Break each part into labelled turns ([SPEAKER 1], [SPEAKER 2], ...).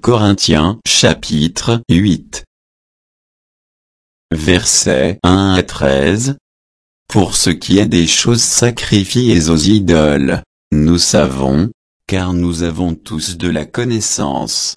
[SPEAKER 1] Corinthiens chapitre 8. Versets 1 à 13. Pour ce qui est des choses sacrifiées aux idoles, nous savons, car nous avons tous de la connaissance.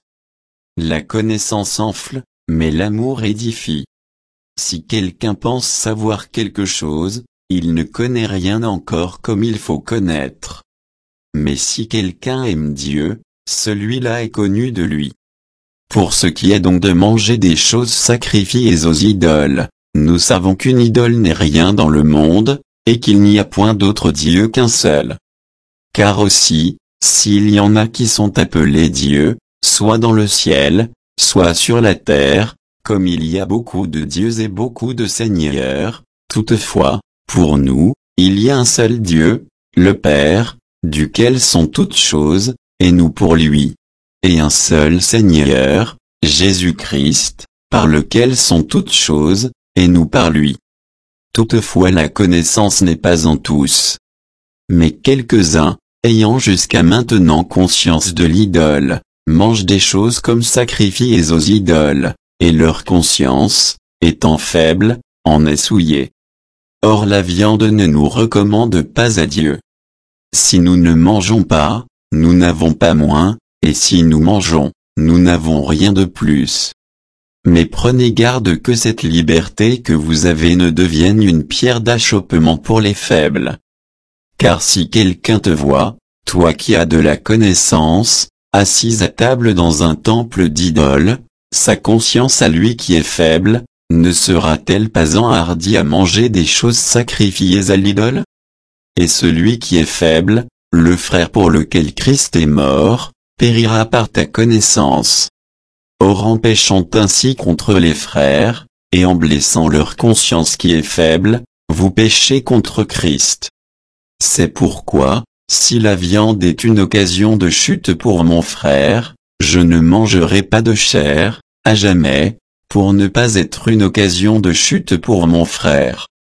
[SPEAKER 1] La connaissance enfle, mais l'amour édifie. Si quelqu'un pense savoir quelque chose, il ne connaît rien encore comme il faut connaître. Mais si quelqu'un aime Dieu, celui-là est connu de lui. Pour ce qui est donc de manger des choses sacrifiées aux idoles, nous savons qu'une idole n'est rien dans le monde, et qu'il n'y a point d'autre Dieu qu'un seul. Car aussi, s'il y en a qui sont appelés dieux, soit dans le ciel, soit sur la terre, comme il y a beaucoup de dieux et beaucoup de seigneurs, toutefois, pour nous, il y a un seul Dieu, le Père, duquel sont toutes choses, et nous pour lui. Et un seul Seigneur, Jésus-Christ, par lequel sont toutes choses, et nous par lui. Toutefois la connaissance n'est pas en tous. Mais quelques-uns, ayant jusqu'à maintenant conscience de l'idole, mangent des choses comme sacrifiées aux idoles, et leur conscience, étant faible, en est souillée. Or la viande ne nous recommande pas à Dieu. Si nous ne mangeons pas, nous n'avons pas moins, et si nous mangeons, nous n'avons rien de plus. Mais prenez garde que cette liberté que vous avez ne devienne une pierre d'achoppement pour les faibles. Car si quelqu'un te voit, toi qui as de la connaissance, assis à table dans un temple d'idoles, sa conscience à lui qui est faible, ne sera-t-elle pas enhardie à manger des choses sacrifiées à l'idole? Et celui qui est faible, le frère pour lequel Christ est mort, périra par ta connaissance. Or en péchant ainsi contre les frères, et en blessant leur conscience qui est faible, vous péchez contre Christ. C'est pourquoi, si la viande est une occasion de chute pour mon frère, je ne mangerai pas de chair, à jamais, pour ne pas être une occasion de chute pour mon frère.